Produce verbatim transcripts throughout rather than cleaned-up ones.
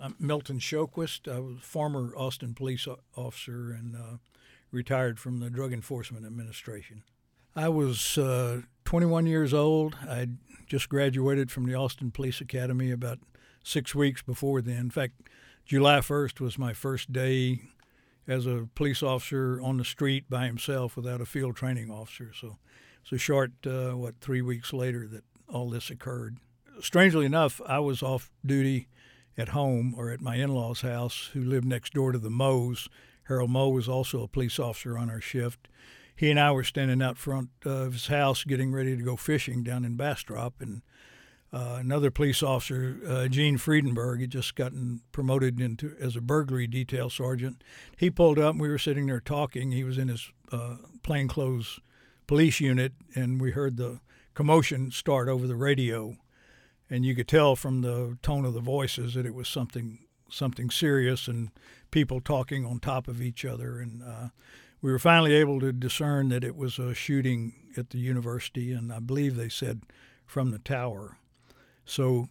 I'm Milton Shoquist. I was a former Austin police officer and uh, retired from the Drug Enforcement Administration. I was uh, twenty-one years old. I just graduated from the Austin Police Academy about six weeks before then. In fact, July first was my first day as a police officer on the street by himself without a field training officer. So it's a short, uh, what, three weeks later that all this occurred. Strangely enough, I was off duty at home or at my in-laws' house, who lived next door to the Moes. Harold Moe was also a police officer on our shift. He and I were standing out front of his house getting ready to go fishing down in Bastrop, and uh, another police officer, uh, Gene Friedenberg, had just gotten promoted into as a burglary detail sergeant. He pulled up, and we were sitting there talking. He was in his uh, plainclothes police unit, and we heard the commotion start over the radio. And you could tell from the tone of the voices that it was something something serious and people talking on top of each other. And uh, we were finally able to discern that it was a shooting at the university, and I believe they said from the tower. So,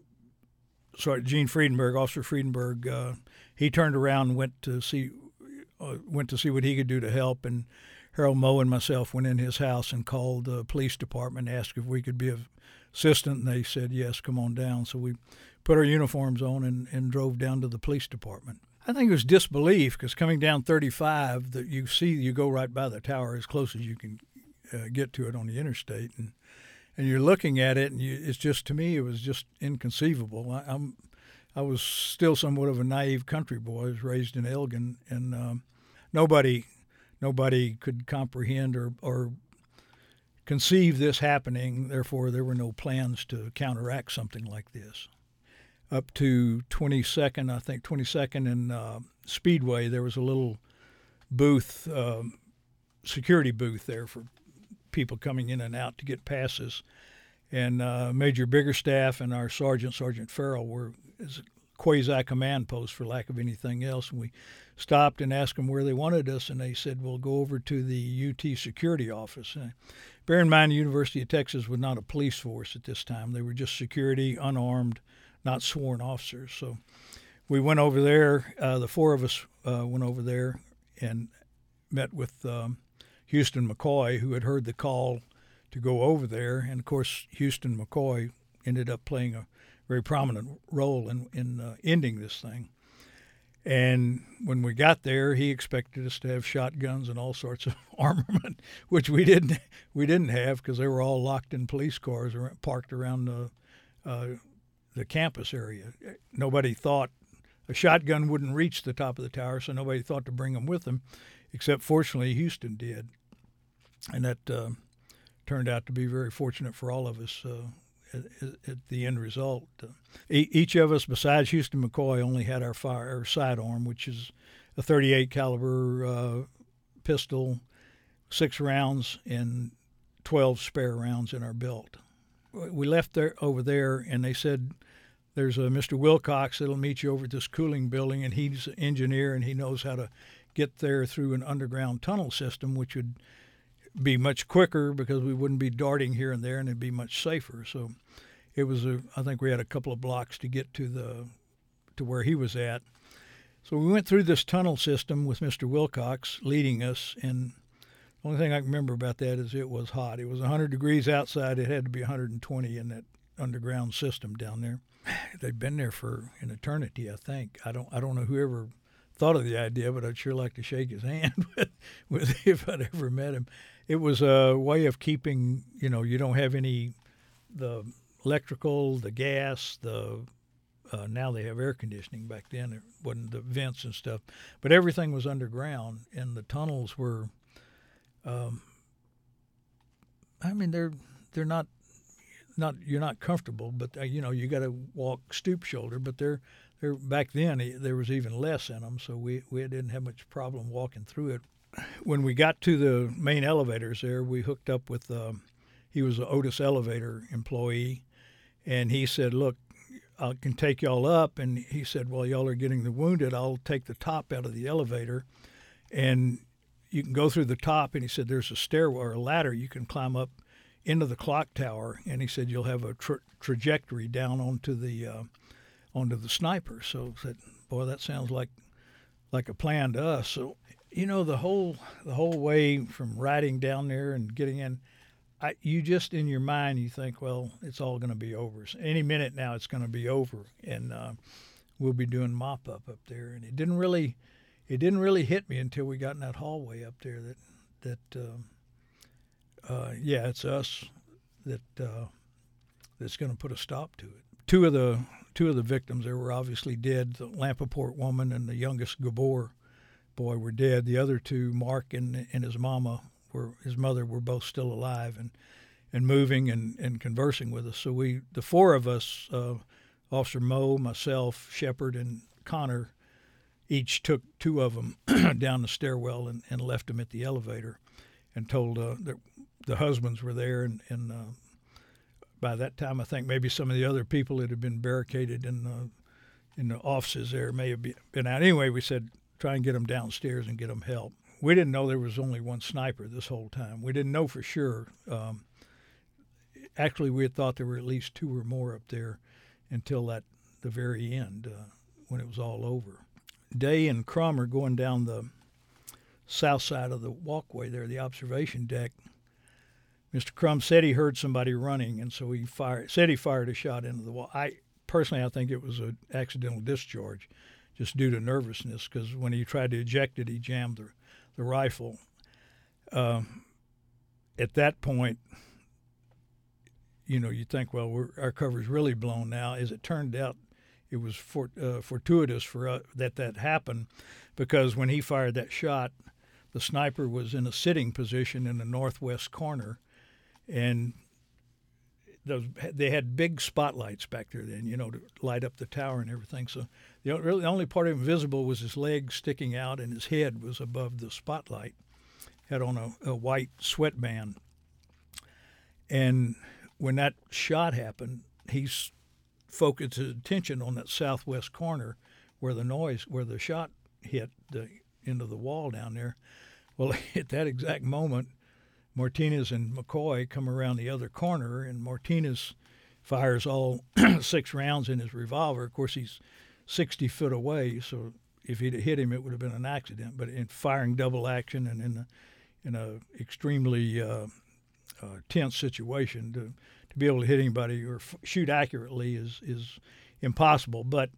sorry, Gene Friedenberg, Officer Friedenberg, uh, he turned around and went to see uh, went to see what he could do to help. And Harold Moe and myself went in his house and called the police department, asked if we could be of assistant, and they said, yes, come on down. So we put our uniforms on and, and drove down to the police department. I think it was disbelief, because coming down thirty-five, that you see, you go right by the tower as close as you can uh, get to it on the interstate, and and you're looking at it, and you, it's just, to me, it was just inconceivable. I, I'm, I was still somewhat of a naive country boy. I was raised in Elgin, and um, nobody, nobody could comprehend or or conceive this happening. Therefore, there were no plans to counteract something like this. Up to twenty-second, I think twenty-second and uh, Speedway, there was a little booth, uh, security booth there for people coming in and out to get passes. And uh, Major Biggerstaff and our sergeant, Sergeant Farrell, were as a quasi-command post, for lack of anything else. And we stopped and asked them where they wanted us, and they said, well, go over to the U T security office. And bear in mind, the University of Texas was not a police force at this time. They were just security, unarmed, not sworn officers. So we went over there. Uh, the four of us uh, went over there and met with um, Houston McCoy, who had heard the call to go over there. And, of course, Houston McCoy ended up playing a very prominent role in, in uh, ending this thing. And when we got there, he expected us to have shotguns and all sorts of armament, which we didn't. We didn't have, because they were all locked in police cars or parked around the uh, the campus area. Nobody thought a shotgun wouldn't reach the top of the tower, so nobody thought to bring them with them, except fortunately Houston did, and that uh, turned out to be very fortunate for all of us. Uh, At, at the end result, uh, each of us, besides Houston McCoy, only had our fire our sidearm, which is a thirty-eight caliber uh, pistol, six rounds and twelve spare rounds in our belt. We left there over there, and they said, "There's a Mister Wilcox that'll meet you over at this cooling building, and he's an engineer, and he knows how to get there through an underground tunnel system, which would be much quicker because we wouldn't be darting here and there, and it'd be much safer." So it was a, I think we had a couple of blocks to get to the to where he was at. So we went through this tunnel system with Mister Wilcox leading us, and the only thing I can remember about that is it was hot. It was one hundred degrees outside. It had to be one hundred twenty in that underground system down there. They've been there for an eternity, I think. I don't I don't know whoever thought of the idea, but I'd sure like to shake his hand with, with if I'd ever met him. It was a way of keeping, you know, you don't have any, the electrical, the gas, the, uh, now they have air conditioning. Back then it wasn't the vents and stuff, but everything was underground, and the tunnels were, um, I mean, they're, they're not, not, you're not comfortable, but uh, you know, you got to walk stoop shoulder, but they're, they're, back then there was even less in them. So we, we didn't have much problem walking through it. When we got to the main elevators there, we hooked up with, um, he was an Otis Elevator employee, and he said, look, I can take y'all up. And he said, well, y'all are getting the wounded. I'll take the top out of the elevator, and you can go through the top. And he said, there's a stairway or a ladder you can climb up into the clock tower. And he said, you'll have a tra- trajectory down onto the uh, onto the sniper. So I said, boy, that sounds like like a plan to us. So, you know, the whole the whole way from riding down there and getting in, I, you just in your mind you think, well, it's all going to be over. So any minute now, it's going to be over, and uh, we'll be doing mop up up there. And it didn't really, it didn't really hit me until we got in that hallway up there that that um, uh, yeah, it's us that uh, that's going to put a stop to it. Two of the two of the victims there were obviously dead. The Lampaport woman and the youngest Gabor boy were dead. The other two, Mark and and his mama, were his mother, were both still alive and and moving and, and conversing with us. So we, the four of us, uh, Officer Moe, myself, Shepard, and Connor, each took two of them down the stairwell and, and left them at the elevator, and told uh, that the husbands were there. And, and uh, by that time, I think maybe some of the other people that had been barricaded in the, in the offices there may have been out. Anyway, we said, try and get them downstairs and get them help. We didn't know there was only one sniper this whole time. We didn't know for sure. Um, actually, we had thought there were at least two or more up there until that the very end, uh, when it was all over. Day and Crum are going down the south side of the walkway there, the observation deck. Mister Crum said he heard somebody running, and so he fired. Said he fired a shot into the wall. I personally, I think it was an accidental discharge, just due to nervousness, because when he tried to eject it, he jammed the the rifle. Uh, at that point, you know, you think, well, we're, our cover's really blown now. As it turned out, it was for, uh, fortuitous for us that that happened, because when he fired that shot, the sniper was in a sitting position in the northwest corner, and those, they had big spotlights back there then, you know, to light up the tower and everything. So the, really, the only part of him visible was his legs sticking out, and his head was above the spotlight. Had on a, a white sweatband. And when that shot happened, he focused his attention on that southwest corner where the noise, where the shot hit the into the wall down there. Well, at that exact moment, Martinez and McCoy come around the other corner, and Martinez fires all six rounds in his revolver. Of course, he's sixty foot away, so if he'd hit him, it would have been an accident. But in firing double action and in a, in a extremely uh, uh, tense situation, to to be able to hit anybody or f- shoot accurately is is impossible. But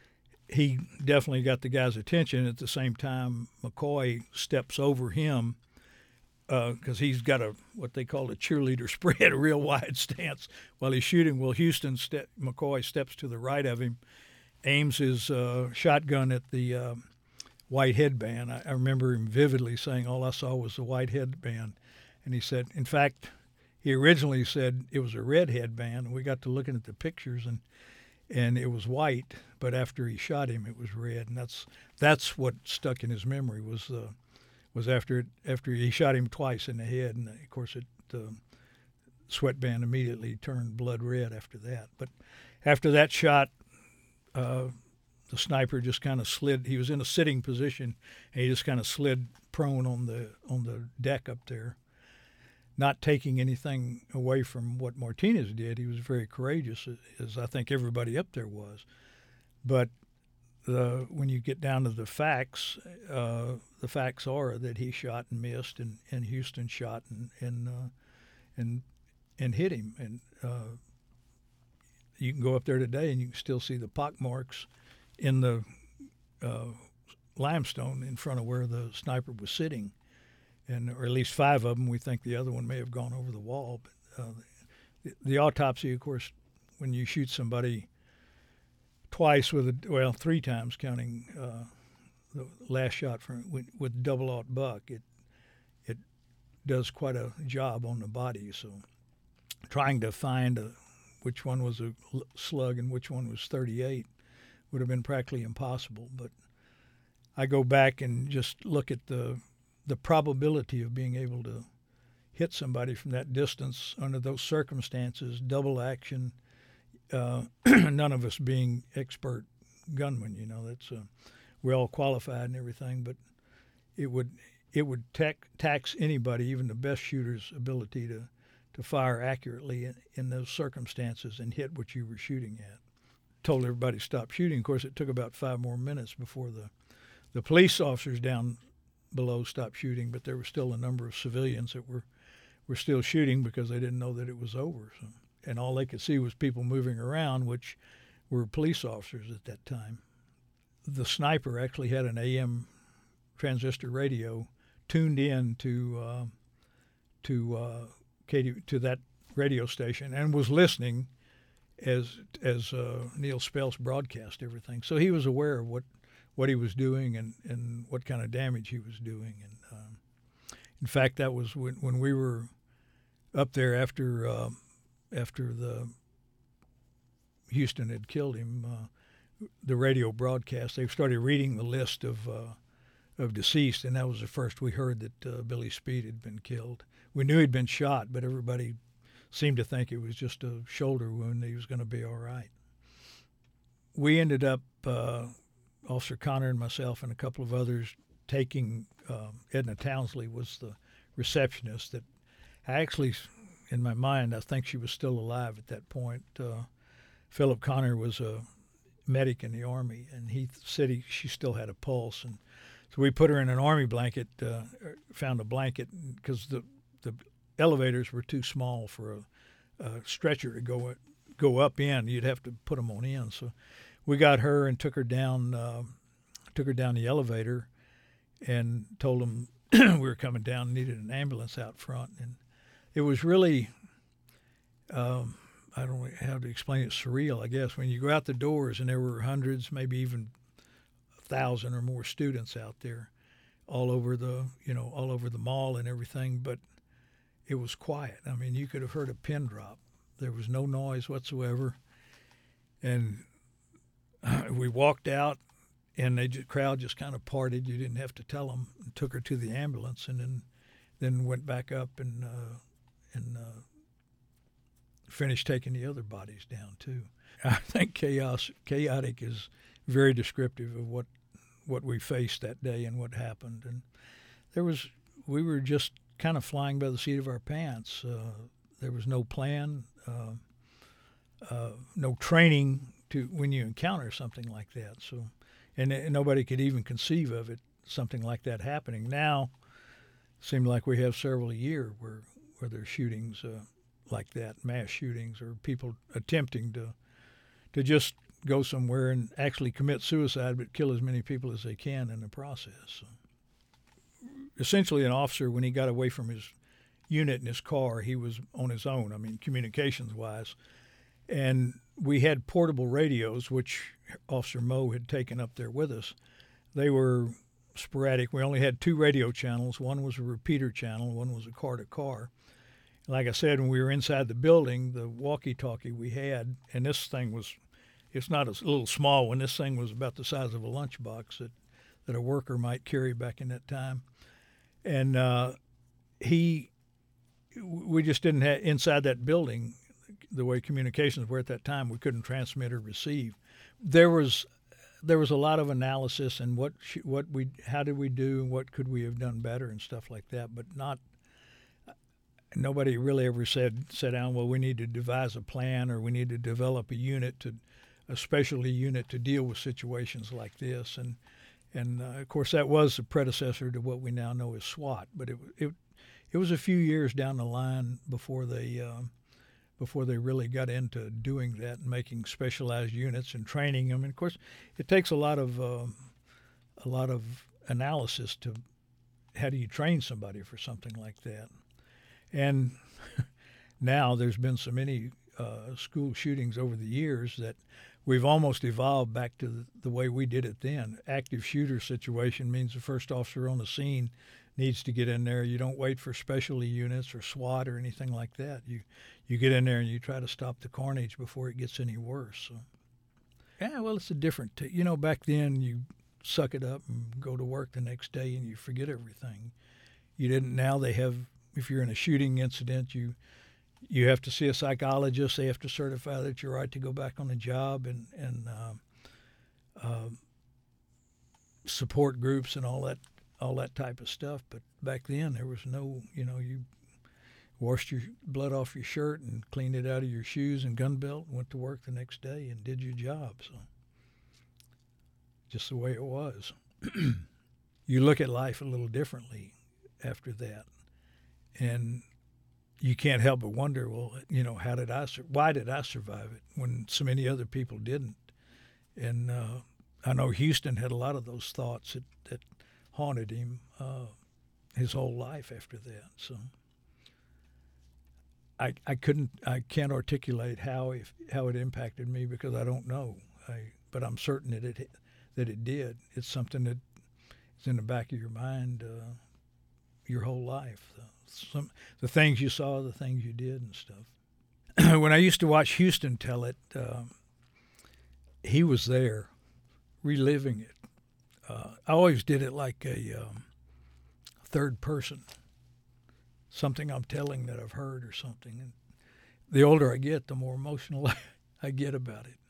he definitely got the guy's attention. At the same time, McCoy steps over him, because uh, he's got a what they call a cheerleader spread, a real wide stance while he's shooting. Well, Houston ste- McCoy steps to the right of him, aims his uh, shotgun at the uh, white headband. I, I remember him vividly saying, all I saw was the white headband. And he said, in fact, he originally said it was a red headband. And we got to looking at the pictures, and and it was white. But after he shot him, it was red. And that's that's what stuck in his memory was uh, was after it, after he shot him twice in the head, and of course it the sweatband immediately turned blood red after that. But after that shot, uh, the sniper just kind of slid. He was in a sitting position, and he just kind of slid prone on the on the deck up there, not taking anything away from what Martinez did. He was very courageous, as I think everybody up there was. But The, when you get down to the facts, uh, the facts are that he shot and missed, and, and Houston shot and and uh, and and hit him. And uh, you can go up there today, and you can still see the pock marks in the uh, limestone in front of where the sniper was sitting, and or at least five of them. We think the other one may have gone over the wall. But uh, the, the autopsy, of course, when you shoot somebody twice with a well three times counting uh, the last shot from with, with double-aught buck, it it does quite a job on the body. So trying to find a, which one was a slug and which one was thirty-eight would have been practically impossible. But I go back and just look at the the probability of being able to hit somebody from that distance under those circumstances, double action. Uh, none of us being expert gunmen, you know, that's uh, we're all qualified and everything, but it would it would tax, tax anybody, even the best shooter's ability to, to fire accurately in, in those circumstances and hit what you were shooting at. told everybody to stop shooting. Of course, it took about five more minutes before the the police officers down below stopped shooting, but there were still a number of civilians that were were still shooting because they didn't know that it was over. So, and all they could see was people moving around, which were police officers at that time. The sniper actually had an A M transistor radio tuned in to uh, to uh, Katie, to that radio station, and was listening as as uh, Neil Speltz broadcast everything. So he was aware of what, what he was doing and, and what kind of damage he was doing. And um, in fact, that was when, when we were up there after uh, after the Houston had killed him. Uh, the radio broadcast, they started reading the list of uh, of deceased, and that was the first we heard that uh, Billy Speed had been killed. We knew he'd been shot, but everybody seemed to think it was just a shoulder wound. He was going to be all right. We ended up, uh, Officer Connor and myself and a couple of others, taking uh, Edna Townsley was the receptionist that I actually, in my mind, I think she was still alive at that point. Uh, Philip Connor was a medic in the Army, and he said he, she still had a pulse. And so we put her in an Army blanket, uh, found a blanket, because the, the elevators were too small for a, a stretcher to go go up in. You'd have to put them on in. So we got her and took her down, uh, took her down the elevator, and told them we were coming down and needed an ambulance out front. And it was really, um, I don't know how to explain it, surreal, I guess, when you go out the doors and there were hundreds, maybe even a thousand or more students out there, all over the, you know, all over the mall and everything, but it was quiet. I mean, you could have heard a pin drop. There was no noise whatsoever. And uh, we walked out, and the crowd just kind of parted. You didn't have to tell them. And took her to the ambulance, and then then went back up and uh, and uh, finished taking the other bodies down too. I think chaos, chaotic is very descriptive of what what we faced that day and what happened. And there was, we were just kind of flying by the seat of our pants. Uh, there was no plan, uh, uh, no training to when you encounter something like that. So, and, and nobody could even conceive of it, something like that happening. Now, it seems like we have several a year where where there's shootings uh, like that, mass shootings, or people attempting to to just go somewhere and actually commit suicide, but kill as many people as they can in the process. So, essentially, an officer, when he got away from his unit in his car, he was on his own, I mean, communications-wise. And we had portable radios, which Officer Moe had taken up there with us. They were sporadic. We only had two radio channels. One was a repeater channel, one was a car-to-car. Like I said, when we were inside the building, the walkie-talkie we had, and this thing was, it's not a little small one. This thing was about the size of a lunchbox that, that a worker might carry back in that time. And uh, he, we just didn't have, inside that building, the way communications were at that time, we couldn't transmit or receive. There was, there was a lot of analysis and what, what we, how did we do, and what could we have done better and stuff like that, but not, nobody really ever said, sat down, well, we need to devise a plan, or we need to develop a unit, to, a specialty unit to deal with situations like this. And, and uh, of course, that was the predecessor to what we now know as SWAT. But it, it, it was a few years down the line before they, uh, before they really got into doing that and making specialized units and training them. And of course, it takes a lot of, uh, a lot of analysis to, how do you train somebody for something like that? And now there's been so many uh, school shootings over the years that we've almost evolved back to the, the way we did it then. Active shooter situation means the first officer on the scene needs to get in there. You don't wait for specialty units or SWAT or anything like that. You you get in there and you try to stop the carnage before it gets any worse. So, yeah, well, it's a different, t- you know, back then you suck it up and go to work the next day and you forget everything. You didn't, now they have, if you're in a shooting incident, you you have to see a psychologist. They have to certify that you're right to go back on the job, and and uh, uh, support groups and all that all that type of stuff. But back then there was no, you know, you washed your blood off your shirt and cleaned it out of your shoes and gun belt, and went to work the next day and did your job. So just the way it was. You look at life a little differently after that, and you can't help but wonder, well, you know, how did I, sur- why did I survive it when so many other people didn't? And uh, I know Houston had a lot of those thoughts that, that haunted him uh, his whole life after that. So I, I couldn't, I can't articulate how if, how it impacted me because I don't know. I, but I'm certain that it that it did. It's something that is in the back of your mind uh, your whole life. Uh, some the things you saw, the things you did, and stuff. When I used to watch Houston tell it, um, he was there, reliving it. Uh, I always did it like a um, third person, something I'm telling that I've heard or something. And the older I get, the more emotional I get about it.